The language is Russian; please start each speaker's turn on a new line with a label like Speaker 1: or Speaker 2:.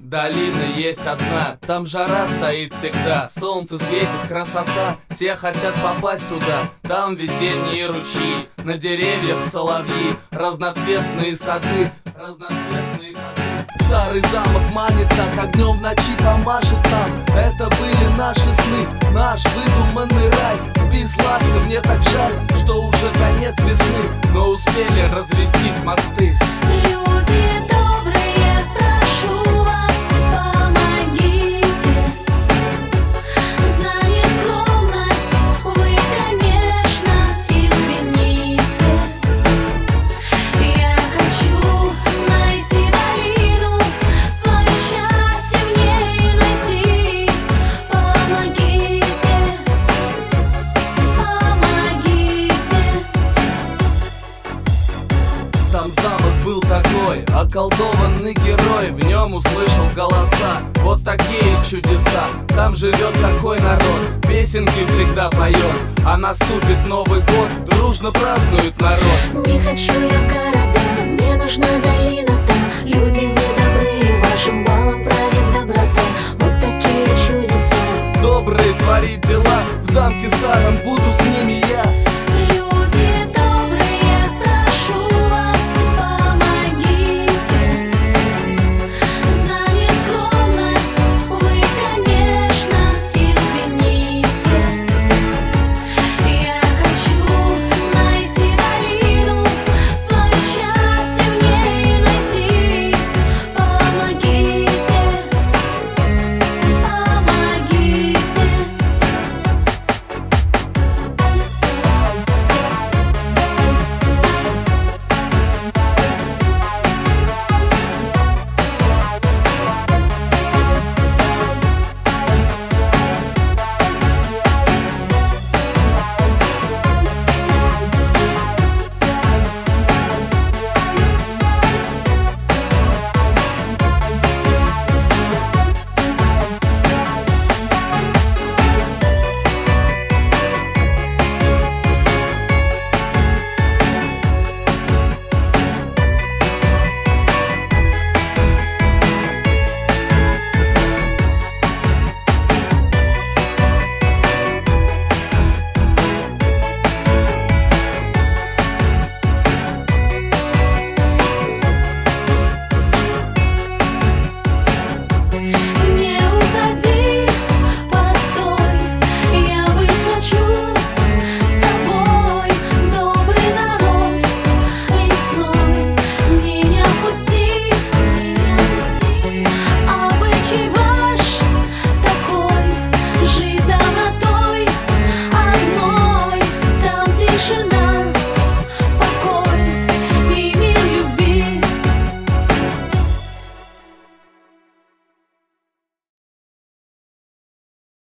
Speaker 1: Долина есть одна, там жара стоит всегда. Солнце светит, красота, все хотят попасть туда. Там весенние ручьи, на деревьях соловьи, разноцветные сады, разноцветные сады. Старый замок манит так, огнем в ночи помашет нам. Это были наши сны, наш выдуманный рай. Спи сладко, мне так жаль, что уже конец весны, но успели развестись мосты.
Speaker 2: Люди добрые, прошу вас, помогите. За нескромность вы, конечно, извините. Я хочу найти долину, свое счастье в ней найти. Помогите, помогите.
Speaker 1: Там замок был такой, околдованный герой, в нем услышал голоса, вот такие чудеса. Там живет такой народ, песенки всегда поет, а наступит Новый год, дружно празднует народ.
Speaker 2: Не хочу я в города, мне нужна долина там. Люди вы добрые, вашим балом правит доброта. Вот такие чудеса.
Speaker 1: Добрые творить дела, в замке старом буду с ними